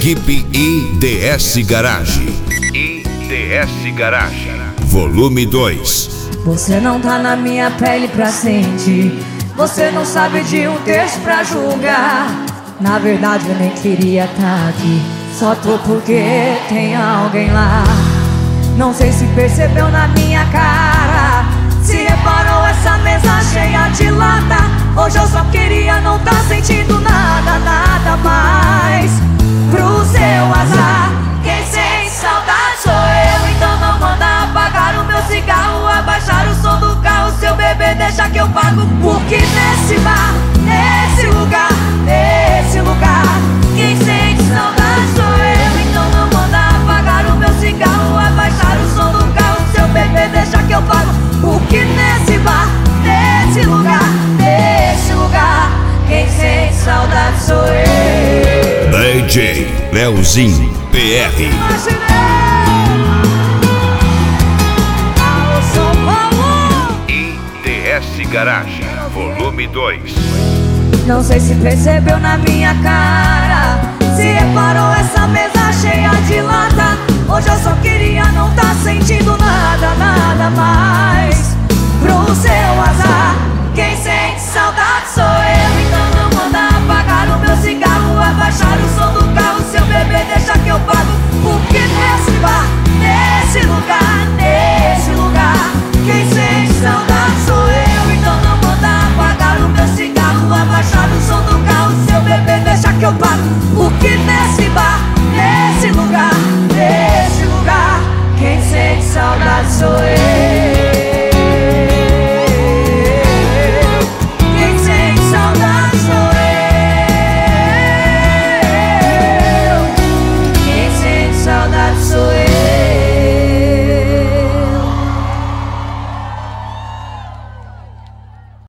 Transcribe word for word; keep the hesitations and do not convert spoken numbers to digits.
Equipe I D S Garage. I D S Garage. Volume dois. Você não tá na minha pele pra sentir. Você não sabe de um texto pra julgar. Na verdade eu nem queria tá aqui. Só tô porque tem alguém lá. Não sei se percebeu na minha cara, se reparou essa mesa cheia de lata. Hoje eu só queria não tá sentindo nada, nada mais. Pro seu azar, quem sente saudade sou eu. Então não manda apagar o meu cigarro, abaixar o som do carro. Seu bebê deixa que eu pago. Porque nesse bar, nesse lugar, nesse lugar, quem sente saudade sou eu. Então não manda apagar o meu cigarro, abaixar o som do carro. Seu bebê deixa que eu pago. Porque nesse bar, nesse lugar, nesse lugar, quem sente saudade sou eu. D J Leozinho P R. I D S Garage, volume dois. Não sei se percebeu na minha cara, se reparou essa mesa cheia de lata. Hoje eu só queria não tá sentindo